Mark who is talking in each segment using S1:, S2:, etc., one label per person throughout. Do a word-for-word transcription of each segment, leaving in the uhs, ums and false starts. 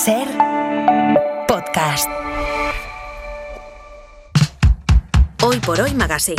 S1: Ser podcast. Hoy por Hoy Magazine.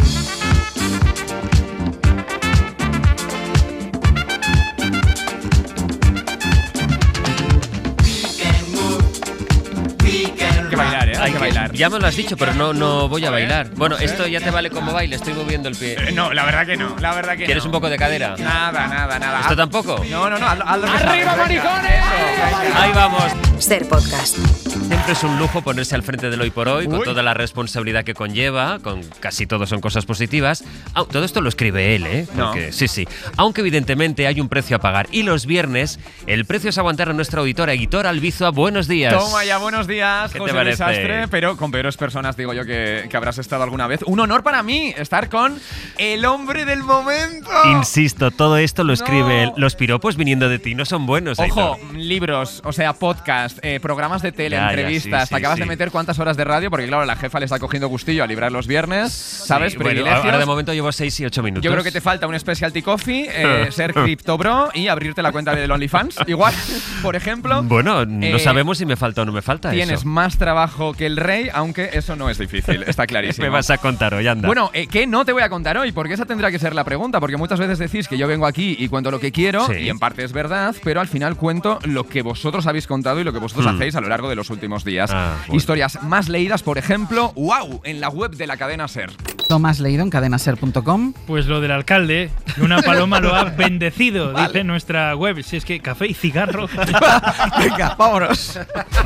S2: Hay que bailar, ¿eh? Hay,
S3: Hay
S2: que
S3: que
S2: bailar.
S3: Ya me lo has dicho, pero no, no voy a bailar. Bueno,
S2: no sé.
S3: esto ya te vale como baile, estoy moviendo el pie.
S2: Eh, no, la verdad que no, la verdad que
S3: ¿Quieres
S2: no.
S3: un poco de cadera?
S2: Nada, nada, nada.
S3: ¿Esto tampoco?
S2: No, no, no, hazlo, hazlo que
S4: ¡Arriba,
S2: sabes, venga.
S4: maricones!
S2: Eso, venga.
S3: Ahí vamos.
S1: Ser podcast.
S3: Siempre es un lujo ponerse al frente del hoy por hoy, con
S2: Uy.
S3: toda la responsabilidad que conlleva, con casi todo son cosas positivas. Ah, todo esto lo escribe él, ¿eh?
S2: No.
S3: Porque, sí, sí. Aunque evidentemente hay un precio a pagar. Y los viernes, el precio es aguantar a nuestra auditora Editor Albizoa. Buenos días.
S2: Toma ya, buenos días,
S3: ¿Qué te
S2: José Luis
S3: parece?
S2: Sastre, pero con peores personas, digo yo, que, que habrás estado alguna vez. Un honor para mí estar con el hombre del momento.
S3: Insisto, todo esto lo escribe él.
S2: No.
S3: Los piropos viniendo de ti no son buenos,
S2: Ojo,
S3: Aitor.
S2: libros, o sea, podcast, eh, programas de tele,
S3: Ya, ya,
S2: entrevistas.
S3: sí, sí,
S2: Te acabas
S3: sí.
S2: de meter cuántas horas de radio, porque claro, la jefa le está cogiendo gustillo a librar los viernes, ¿sabes?
S3: Sí, bueno,
S2: Privilegios.
S3: ahora de momento llevo seis y ocho minutos.
S2: Yo creo que te falta un specialty coffee, eh, ser Crypto Bro y abrirte la cuenta del OnlyFans. Igual, por ejemplo.
S3: Bueno, no
S2: eh,
S3: sabemos si me falta o no me falta
S2: Tienes
S3: eso.
S2: más trabajo que el rey, aunque eso no es difícil, está
S3: ¿Qué
S2: clarísimo.
S3: me vas a contar hoy, anda?
S2: Bueno, eh, ¿qué no te voy a contar hoy? Porque esa tendrá que ser la pregunta, porque muchas veces decís que yo vengo aquí y cuento lo que quiero,
S3: Sí.
S2: y en parte es verdad, pero al final cuento lo que vosotros habéis contado y lo que vosotros
S3: Hmm.
S2: hacéis a lo largo de los últimos días.
S3: Ah, bueno.
S2: Historias más leídas, por ejemplo, wow, en la web de la cadena SER.
S4: ¿Lo más leído en cadenaser punto com?
S5: Pues lo del alcalde, que una paloma lo ha bendecido,
S2: Vale.
S5: dice nuestra web. Si es que café y cigarro.
S2: Venga, vámonos.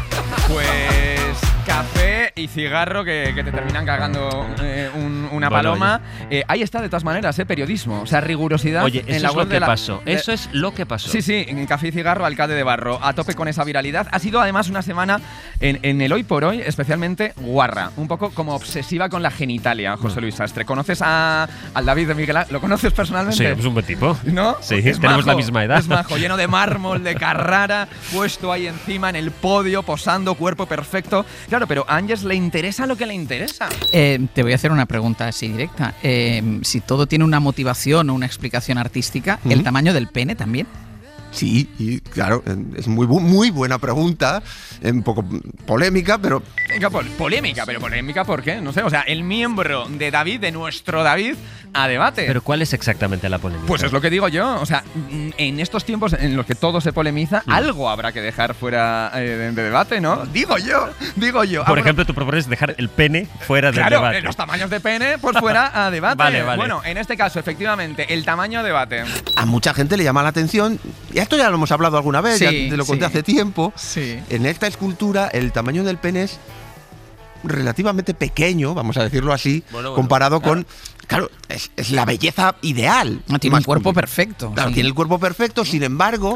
S2: Pues café y cigarro que, que te terminan cagando eh, un- una
S3: Bueno,
S2: paloma. Eh, ahí está de todas maneras, eh, periodismo, o sea, rigurosidad.
S3: Oye,
S2: en
S3: eso
S2: la
S3: es
S2: web
S3: lo
S2: de
S3: que
S2: la-
S3: pasó.
S2: de-
S3: Eso es lo que pasó.
S2: Sí, sí, en Café y Cigarro, alcalde de Barro, a tope con esa viralidad. Ha sido además una semana en, en el Hoy por Hoy especialmente guarra, un poco como obsesiva con la genitalia, José Luis Sastre. ¿Conoces a, al David de Miguel Ángel? ¿Lo conoces personalmente?
S3: Sí, es un buen tipo.
S2: ¿No?
S3: Sí,
S2: Es
S3: tenemos la
S2: majo,
S3: misma edad.
S2: Es majo, lleno de mármol, de Carrara, puesto ahí encima en el podio, posando, cuerpo perfecto. Claro, pero a Ángeles le interesa lo que le interesa.
S4: Eh, te voy a hacer una pregunta así directa. Eh, si todo tiene una motivación o una explicación artística, ¿el
S6: Ujú.
S4: tamaño del pene también?
S6: Sí, y claro, es muy, bu- muy buena pregunta, un poco polémica, pero
S2: Venga, pol- polémica, pero polémica ¿por qué? No sé, o sea, el miembro de David, de nuestro David, a debate.
S3: Pero ¿cuál es exactamente la polémica?
S2: Pues es lo que digo yo, o sea, mm, en estos tiempos en los que todo se polemiza,
S3: Mm.
S2: algo habrá que dejar fuera eh, de, de debate, ¿no? Digo yo, digo yo.
S3: Por
S2: Ah, bueno,
S3: ejemplo, tú propones dejar el pene fuera del
S2: claro,
S3: debate.
S2: eh, los tamaños de pene, pues fuera a debate.
S3: Vale, vale.
S2: Bueno, en este caso, efectivamente, el tamaño a debate.
S6: a mucha gente le llama la atención, y esto ya lo hemos hablado alguna vez,
S4: Sí,
S6: ya te lo conté
S4: sí.
S6: hace tiempo.
S4: Sí.
S6: En esta escultura el tamaño del pene es relativamente pequeño, vamos a decirlo así,
S3: Bueno, bueno,
S6: comparado con... Claro, es, es la belleza ideal.
S4: No, tiene un cuerpo
S6: masculina.
S4: perfecto.
S6: Claro,
S4: sí.
S6: tiene el cuerpo perfecto, sin embargo,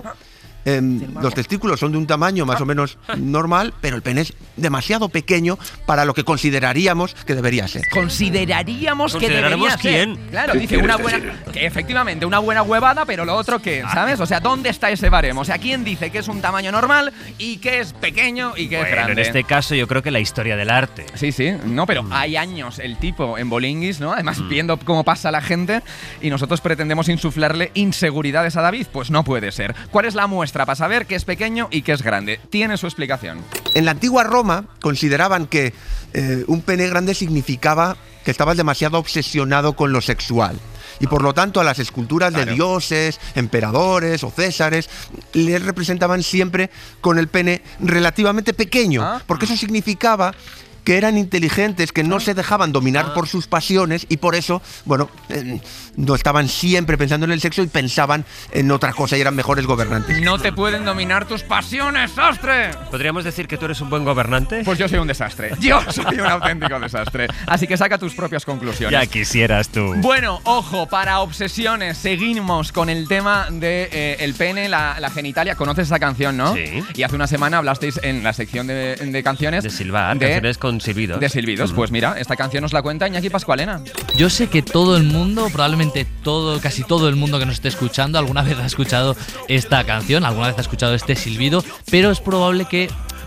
S6: em, los testículos son de un tamaño más o menos normal, pero el pene es demasiado pequeño para lo que consideraríamos que debería ser.
S2: Consideraríamos que
S3: ¿Consideraremos
S2: debería ser.
S3: quién?
S2: Claro, dice una buena, que efectivamente una buena huevada, pero lo otro qué, ¿sabes? O sea, ¿dónde está ese baremo? O sea, ¿quién dice que es un tamaño normal y que es pequeño y que es
S3: Bueno,
S2: grande?
S3: en este caso yo creo que la historia del arte.
S2: Sí, sí, no, pero hay años el tipo en Bolinguis, ¿no? Además, viendo cómo pasa la gente y nosotros pretendemos insuflarle inseguridades a David, pues no puede ser. ¿Cuál es la muestra para saber que es pequeño y que es grande? Tiene su explicación.
S6: En la antigua Roma consideraban que eh, un pene grande significaba que estabas demasiado obsesionado con lo sexual. Y por lo tanto a las esculturas
S2: Claro.
S6: de dioses, emperadores o césares les representaban siempre con el pene relativamente pequeño,
S2: Ah.
S6: porque eso significaba que eran inteligentes, que no se dejaban dominar por sus pasiones y por eso, bueno, eh, no estaban siempre pensando en el sexo y pensaban en otra cosa y eran mejores gobernantes.
S2: No te pueden dominar tus pasiones, sastre.
S3: ¿Podríamos decir que tú eres un buen gobernante?
S2: Pues yo soy un desastre. Yo soy un auténtico desastre. Así que saca tus propias conclusiones.
S3: ya quisieras tú.
S2: Bueno, ojo, para obsesiones, seguimos con el tema de eh, el pene, la, la genitalia. ¿Conoces esa canción, no?
S3: Sí.
S2: Y hace una semana hablasteis en la sección de, de canciones.
S3: De silbar,
S2: de-
S3: canciones con silbidos.
S2: De silbidos.
S3: Mm.
S2: Pues mira, esta canción nos la cuenta Iñaki Pascualena.
S7: Yo sé que todo el mundo, probablemente todo, casi todo el mundo que nos esté escuchando, alguna vez ha escuchado esta canción, alguna vez ha escuchado este silbido, pero es probable que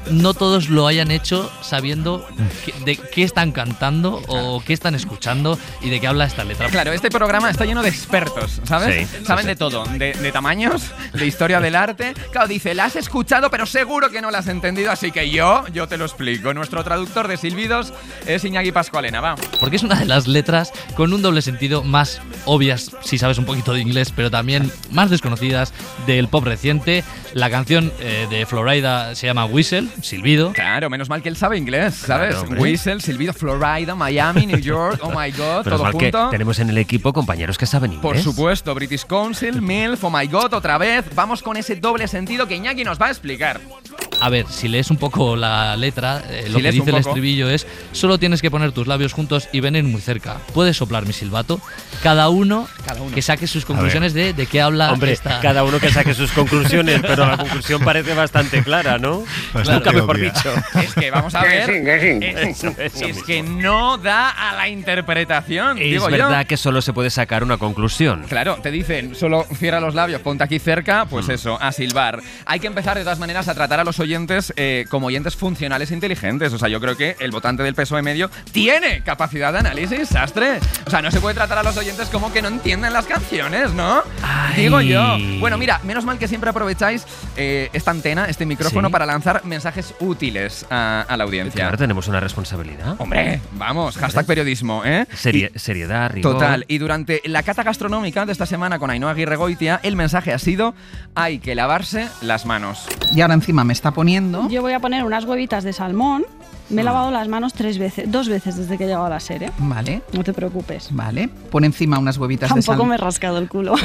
S7: no todos lo hayan hecho sabiendo que- de qué están cantando o qué están escuchando y de qué habla esta letra.
S2: Claro, este programa está lleno de expertos, ¿sabes?
S3: Sí,
S2: Saben
S3: sí,
S2: de
S3: sí.
S2: todo, de, de tamaños, de historia del arte. Claro, dice, la has escuchado, pero seguro que no la has entendido, así que yo, yo te lo explico. Nuestro traductor de silbidos es Iñaki Pascualena, va.
S7: Porque es una de las letras con un doble sentido más obvias si sabes un poquito de inglés, pero también más desconocidas del pop reciente. La canción eh, de Florida se llama Whistle, silbido.
S2: Claro, menos mal que él sabe inglés, ¿sabes?
S3: Claro, hombre.
S2: Whistle, silbido, Florida, Miami, New York, oh my God,
S3: Pero es
S2: todo
S3: mal que
S2: junto.
S3: tenemos en el equipo compañeros que saben inglés.
S2: Por supuesto, British Council, MILF, oh my God, otra vez. Vamos con ese doble sentido que Iñaki nos va a explicar.
S7: A ver, si lees un poco la letra, eh,
S2: Si
S7: lo que
S2: lees un
S7: dice el
S2: poco.
S7: estribillo es: solo tienes que poner tus labios juntos y venir muy cerca. Puedes soplar mi silbato. Cada uno,
S2: Cada uno.
S7: que saque sus conclusiones de, de qué habla
S3: Hombre,
S7: esta.
S3: cada uno que saque sus conclusiones, pero la conclusión parece bastante clara, ¿no? Nunca mejor
S6: obvia.
S3: dicho.
S2: Es que vamos a ver. Es,
S3: Eso, eso
S2: es
S3: mismo.
S2: que no da a la interpretación,
S3: Es
S2: digo
S3: verdad
S2: yo.
S3: que solo se puede sacar una conclusión.
S2: Claro, te dicen, solo cierra los labios, ponte aquí cerca,
S3: Mm.
S2: pues eso, a silbar. Hay que empezar de todas maneras a tratar a los oyentes eh, como oyentes funcionales e inteligentes. O sea, yo creo que el votante del P S O E medio tiene capacidad de análisis, sastre. O sea, no se puede tratar a los oyentes como que no entienden las canciones, ¿no?
S3: Ay.
S2: Digo yo. Bueno, mira, menos mal que siempre aprovecháis eh, esta antena, este micrófono
S3: Sí.
S2: para lanzar mensajes útiles a, a la audiencia.
S3: Claro, tenemos una responsabilidad.
S2: Hombre, vamos, hashtag periodismo, ¿eh?
S3: Serie- seriedad, rigor.
S2: Total. Y durante la cata gastronómica de esta semana con Ainhoa Aguirregoitia, el mensaje ha sido: hay que lavarse las manos.
S4: Y ahora encima me está poniendo.
S8: Yo voy a poner unas huevitas de salmón. Me he lavado las manos tres veces, dos veces desde que he llegado a la serie.
S4: Vale,
S8: No te preocupes.
S4: vale. Pon encima unas huevitas de
S8: Tampoco
S4: sal.
S8: me he rascado el culo.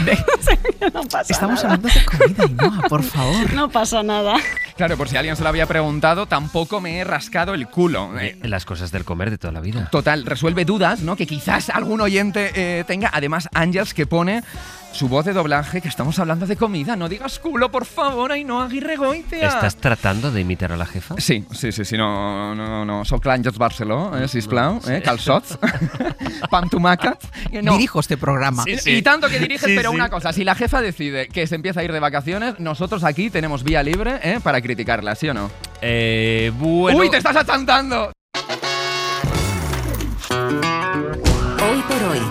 S8: no pasa
S4: Estamos
S8: nada.
S4: hablando de comida, Ainhoa, por favor.
S8: No pasa nada.
S2: Claro, por si alguien se lo había preguntado, tampoco me he rascado el culo. Eh,
S3: Las cosas del comer de toda la vida.
S2: Total, resuelve dudas, ¿no? Que quizás algún oyente eh, tenga. Además, Ángels, que pone su voz de doblaje, que estamos hablando de comida. No digas culo, por favor, Ainhoa Aguirregoitia.
S3: ¿Estás tratando de imitar a la jefa?
S2: Sí, sí, sí, sí, no, no, no. Soc l'Àngels Barceló, eh, sisplau, eh, calçots, pan tomàquet. No.
S4: Dirijo este programa.
S3: Sí, sí.
S2: Y tanto que diriges,
S3: Sí,
S2: pero
S3: sí.
S2: una cosa, si la jefa decide que se empieza a ir de vacaciones, nosotros aquí tenemos vía libre eh, para criticarla, ¿sí o no?
S3: Eh, bueno.
S2: ¡Uy, te estás achantando!
S1: Hoy por hoy.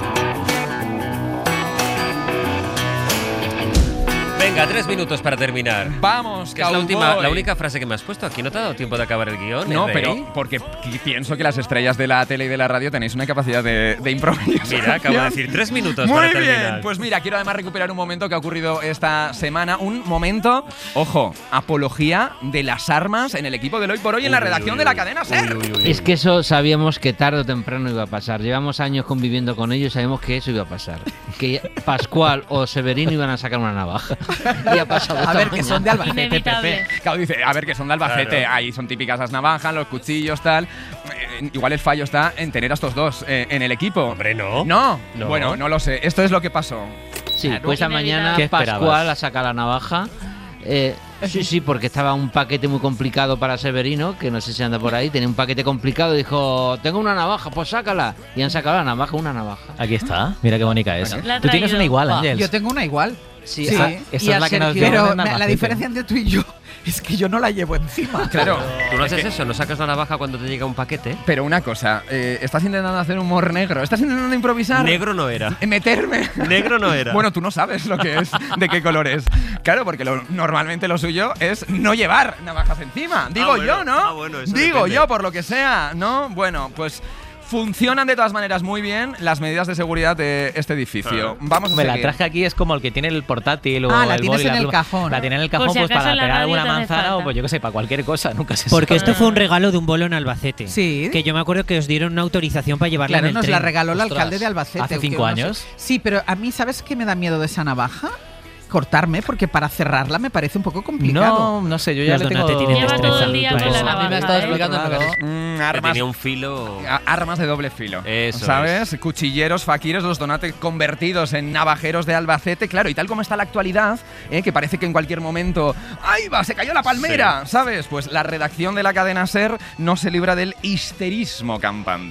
S3: Venga, tres minutos para terminar.
S2: Vamos,
S3: Que es la,
S2: cowboy.
S3: última, la única frase que me has puesto. Aquí no te ha dado tiempo de acabar el guión.
S2: No,
S3: ¿eh,
S2: pero
S3: Rey?
S2: porque pi- pienso que las estrellas de la tele y de la radio tenéis una capacidad de, de improvisación.
S3: Mira, acabo de decir tres minutos
S2: Muy
S3: para
S2: bien,
S3: terminar.
S2: pues mira, quiero además recuperar un momento que ha ocurrido esta semana. Un momento, ojo, apología de las armas en el equipo del Hoy por Hoy en la
S3: Uy,
S2: redacción
S3: uy,
S2: de la
S3: uy.
S2: cadena
S3: Uy,
S2: SER.
S3: uy, uy.
S9: Es que eso sabíamos que tarde o temprano iba a pasar. Llevamos años conviviendo con ellos y sabemos que eso iba a pasar. Que Pascual o Severino iban a sacar una navaja. Y ha pasado
S4: A
S9: esta
S4: ver, que son de
S9: mañana.
S4: Albacete,
S8: Inevitable.
S4: Pepe.
S2: Claro, dice, a ver, que son de Albacete,
S3: Claro.
S2: ahí son típicas las navajas, los cuchillos, tal. Eh, igual el fallo está en tener a estos dos eh, en el equipo.
S3: Hombre, no.
S2: No.
S3: No.
S2: Bueno, no lo sé. Esto es lo que pasó.
S9: Sí,
S2: Claro.
S9: pues esta mañana
S7: ¿Qué esperabas?
S9: Pascual ha sacado la navaja. Eh, sí, sí, porque estaba un paquete muy complicado para Severino, que no sé si anda por ahí, tenía un paquete complicado, dijo, tengo una navaja, pues sácala. Y han sacado la navaja, una navaja.
S10: Aquí está. Mira qué bonita es.
S8: La ha
S10: Tú tienes
S8: traído.
S10: una igual,
S9: Ah,
S10: Ángels.
S4: Yo tengo una igual.
S9: Sí,
S4: Sí.
S9: ah,
S10: esa
S4: Y
S10: es
S4: a
S10: la que nos
S4: Sergio-
S10: dio
S4: Pero
S10: en
S4: la- la
S10: Albacete.
S4: diferencia entre tú y yo es que yo no la llevo encima.
S2: Claro.
S3: ¿Tú no haces eso? ¿No sacas la navaja cuando te llega un paquete?
S2: Pero una cosa, eh, estás intentando hacer humor negro, estás intentando improvisar.
S3: Negro no era.
S2: Eh, Meterme.
S3: Negro no era.
S2: Bueno, tú no sabes lo que es, de qué color es. Claro, porque lo- normalmente lo suyo es no llevar navajas encima. Digo
S3: bueno,
S2: yo, ¿no?
S3: ah, bueno, eso
S2: Digo
S3: depende.
S2: yo, por lo que sea, ¿no? Bueno, pues funcionan de todas maneras muy bien las medidas de seguridad de este edificio. Vamos a
S10: Hombre, la
S2: seguir.
S10: traje aquí es como el que tiene el portátil o
S4: Ah, la
S10: el
S4: tienes
S10: boli, la
S4: en el
S10: pluma.
S4: cajón.
S10: La tiene en el cajón
S8: Por si
S10: pues
S8: acaso
S10: para
S8: en la
S10: pegar
S8: radio
S10: alguna
S8: te hace
S10: manzana o
S8: falta.
S10: pues yo qué sé, para cualquier cosa, nunca se
S11: Porque
S10: sabe.
S11: esto fue un regalo de un vuelo en Albacete.
S4: Sí.
S11: Que yo me acuerdo que os dieron una autorización para llevarla
S4: Claro,
S11: en el
S4: nos
S11: tren.
S4: la regaló el
S7: Ostras,
S4: alcalde de Albacete.
S10: ¿hace
S4: que
S10: cinco
S4: no sé-
S10: años?
S4: Sí, pero a mí, ¿sabes qué me da miedo de esa navaja? Cortarme, porque para cerrarla me parece un poco complicado.
S10: No, no sé, yo ya
S11: Los
S10: le tengo...
S11: Donate tienen
S8: Lleva todo el día
S11: destreza.
S8: con la
S7: A mí me ha
S8: navaja.
S7: estado
S8: ¿eh?
S7: explicando el
S10: Claro.
S7: mecanismo.
S2: Mm,
S3: Que
S2: armas,
S3: tenía un filo.
S2: a- armas de doble filo.
S3: Eso
S2: ¿Sabes? Cuchilleros, faquires, los Donate convertidos en navajeros de Albacete. Claro, y tal como está la actualidad, ¿eh? Que parece que en cualquier momento. ¡Ahí va! ¡Se cayó la palmera! ¿Sabes? Pues la redacción de la cadena SER no se libra del histerismo campante.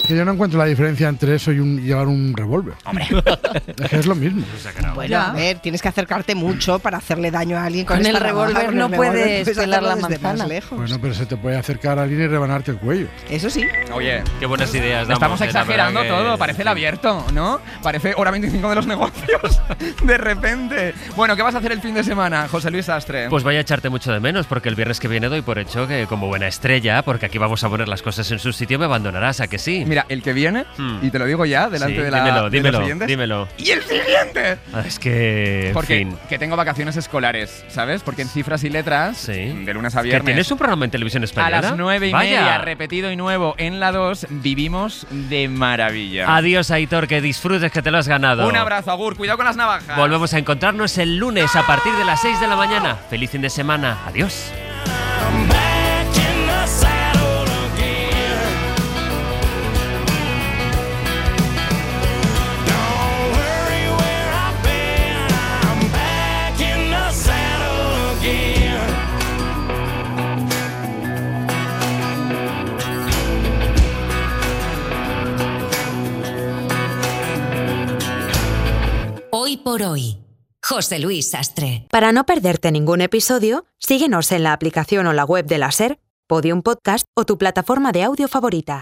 S12: Que yo no encuentro la diferencia entre eso y un, llevar un revólver.
S2: Hombre.
S12: Es que es lo mismo.
S13: Bueno, a ver, tienes que acercarte mucho para hacerle daño a alguien con,
S14: Con
S13: esta
S14: el
S13: navaja,
S14: revólver
S13: con el
S14: no
S13: revólver
S14: puedes pelar
S13: hacerlo
S14: la
S13: desde
S14: manzana.
S13: más lejos.
S12: Bueno, pero se te puede acercar a alguien y rebanarte el cuello.
S13: Eso sí.
S2: Oye,
S3: qué buenas ideas damos,
S2: estamos
S3: eh, la
S2: exagerando
S3: verdad que-
S2: todo, parece el abierto, ¿no? Parece hora veinticinco de los negocios, de repente. Bueno, ¿qué vas a hacer el fin de semana, José Luis Sastre?
S3: Pues vaya a echarte mucho de menos, porque el viernes que viene doy por hecho que como buena estrella, porque aquí vamos a poner las cosas en su sitio, me abandonarás, ¿a que sí?
S2: Mira, el que viene,
S3: Hmm.
S2: y te lo digo ya, delante
S3: Sí,
S2: de, la,
S3: dímelo,
S2: de
S3: dímelo,
S2: los oyentes.
S3: dímelo.
S2: ¡Y el siguiente!
S3: Ah, Es que, en
S2: Porque
S3: fin.
S2: que tengo vacaciones escolares, ¿sabes? Porque en cifras y letras, de lunes a
S3: ¿Que
S2: viernes,
S3: tienes un programa en televisión
S2: a
S3: española?
S2: las nueve y
S3: Vaya.
S2: media, repetido y nuevo en la dos, vivimos de maravilla.
S3: Adiós, Aitor, que disfrutes, que te lo has ganado.
S2: Un abrazo, Agur, cuidado con las navajas.
S3: Volvemos a encontrarnos el lunes a partir de las seis de la mañana. Feliz fin de semana. Adiós.
S1: Hoy por hoy. José Luis Sastre.
S15: Para no perderte ningún episodio, síguenos en la aplicación o la web de la SER, Podium Podcast o tu plataforma de audio favorita.